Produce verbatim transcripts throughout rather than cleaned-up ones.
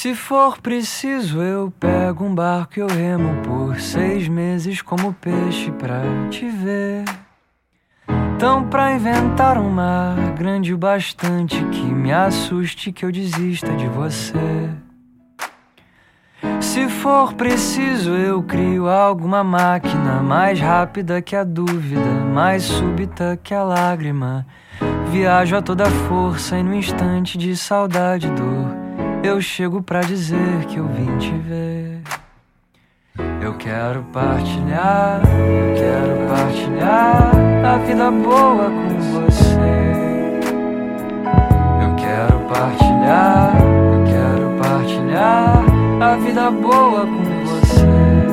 Se for preciso eu pego um barco e eu remo por seis meses como peixe pra te ver. Então pra inventar um mar grande o bastante que me assuste, que eu desista de você. Se for preciso eu crio alguma máquina mais rápida que a dúvida, mais súbita que a lágrima. Viajo a toda força e no instante de saudade e dor eu chego pra dizer que eu vim te ver. Eu quero partilhar, eu quero partilhar a vida boa com você. Eu quero partilhar, eu quero partilhar a vida boa com você.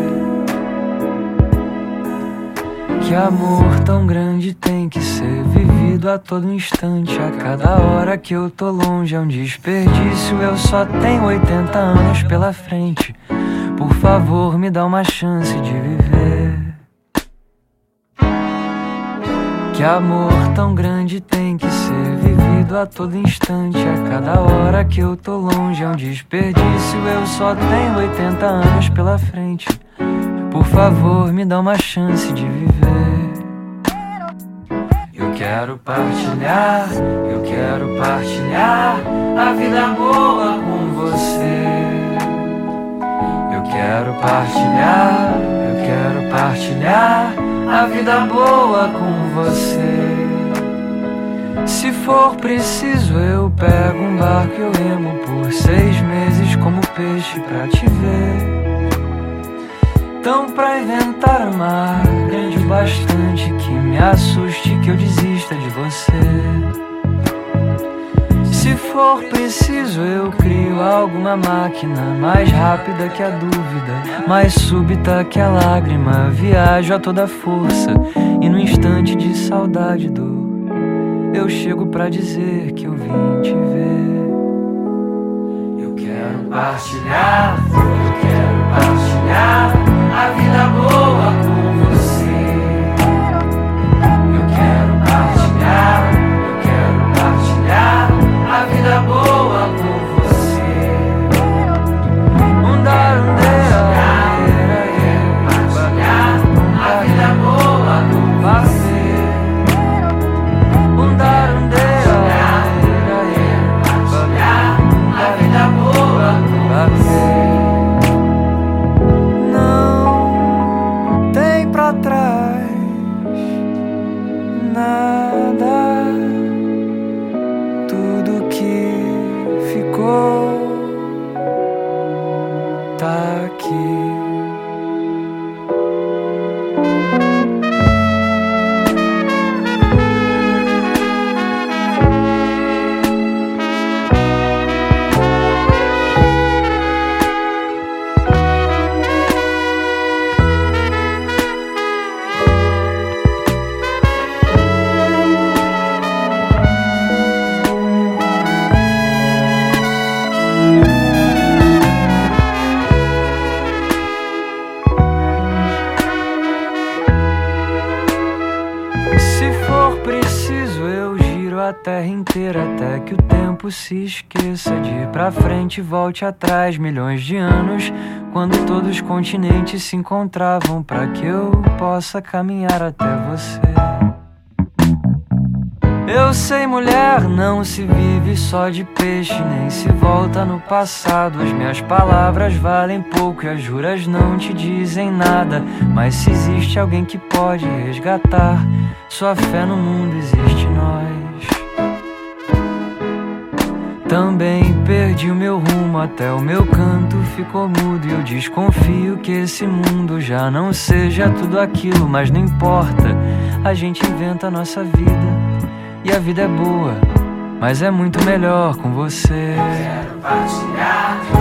Que amor tão grande tem que ser vivido a todo instante. A cada hora que eu tô longe é um desperdício. Eu só tenho oitenta anos pela frente. Por favor, me dá uma chance de viver. Que amor tão grande tem que ser vivido a todo instante. A cada hora que eu tô longe é um desperdício. Eu só tenho oitenta anos pela frente. Por favor, me dá uma chance de viver. Eu quero partilhar, eu quero partilhar a vida boa com você. Eu quero partilhar, eu quero partilhar a vida boa com você. Se for preciso eu pego um barco e eu remo por seis meses como peixe pra te ver. Então pra inventar um mar grande o bastante que me assuste, que eu desista de você. Se for preciso eu crio alguma máquina mais rápida que a dúvida, mais súbita que a lágrima. Viajo a toda força e no instante de saudade e dor eu chego pra dizer que eu vim te ver. Eu quero partilhar, eu quero partilhar a vida boa com você. Eu quero partilhar, eu quero partilhar a vida boa com você. Um dar um partilhar, partilhar a vida boa com você. Um dar um partilhar a vida boa com você. Atrás nada, tudo que ficou tá aqui. A terra inteira até que o tempo se esqueça de ir pra frente e volte atrás milhões de anos, quando todos os continentes se encontravam pra que eu possa caminhar até você. Eu sei, mulher, não se vive só de peixe, nem se volta no passado. As minhas palavras valem pouco e as juras não te dizem nada, mas se existe alguém que pode resgatar sua fé no mundo, existe nós. Também perdi o meu rumo, até o meu canto ficou mudo. E eu desconfio que esse mundo já não seja tudo aquilo, mas não importa, a gente inventa a nossa vida. E a vida é boa, mas é muito melhor com você. Eu quero partilhar